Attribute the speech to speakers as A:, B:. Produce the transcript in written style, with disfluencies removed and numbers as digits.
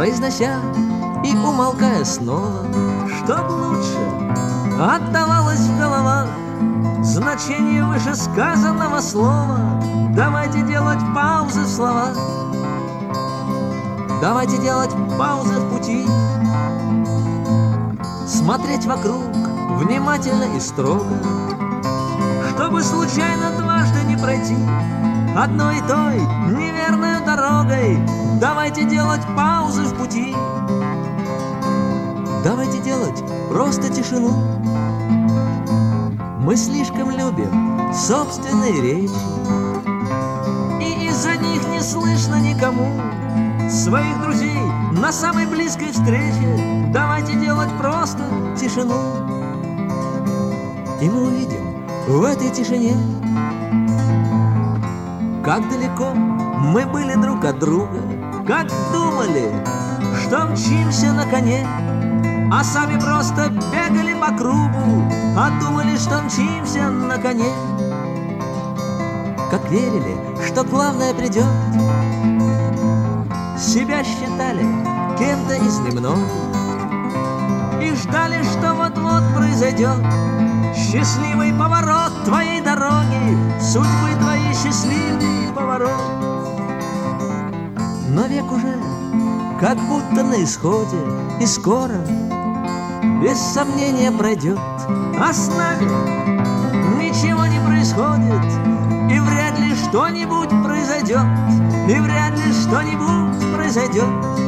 A: произнося и умолкая снова, чтоб лучше отдавалось в головах значение вышесказанного слова. Давайте делать паузы в словах, давайте делать паузы в пути, смотреть вокруг внимательно и строго, чтобы случайно дважды не пройти одной и той неверной дорогой. Давайте делать паузы в пути, давайте делать просто тишину. Мы слишком любим собственные речи, и из-за них не слышно никому своих друзей на самой близкой встрече. Давайте делать просто тишину, и мы увидим в этой тишине, как далеко мы были друг от друга, как думали, что мчимся на коне, а сами просто бегали по кругу, а думали, что мчимся на коне. Как верили, что главное придет, себя считали кем-то из немногих и ждали, что вот-вот произойдет счастливый поворот твоей дороги, судьбы твоей счастливый поворот. Но век уже как будто на исходе, и скоро без сомнения пройдет, а с нами ничего не происходит, и вряд ли что-нибудь произойдет, и вряд ли что-нибудь произойдет.